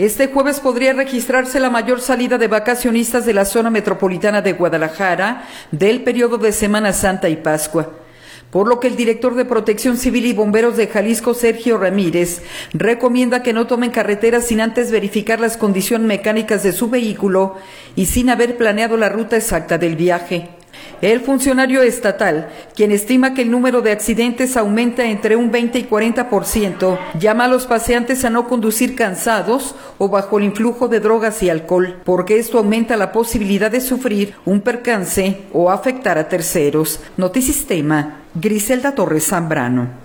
Este jueves podría registrarse la mayor salida de vacacionistas de la zona metropolitana de Guadalajara del periodo de Semana Santa y Pascua, por lo que el director de Protección Civil y Bomberos de Jalisco, Sergio Ramírez, recomienda que no tomen carreteras sin antes verificar las condiciones mecánicas de su vehículo y sin haber planeado la ruta exacta del viaje. El funcionario estatal, quien estima que el número de accidentes aumenta entre un 20 y 40%, llama a los paseantes a no conducir cansados o bajo el influjo de drogas y alcohol, porque esto aumenta la posibilidad de sufrir un percance o afectar a terceros. Notisistema, Griselda Torres Zambrano.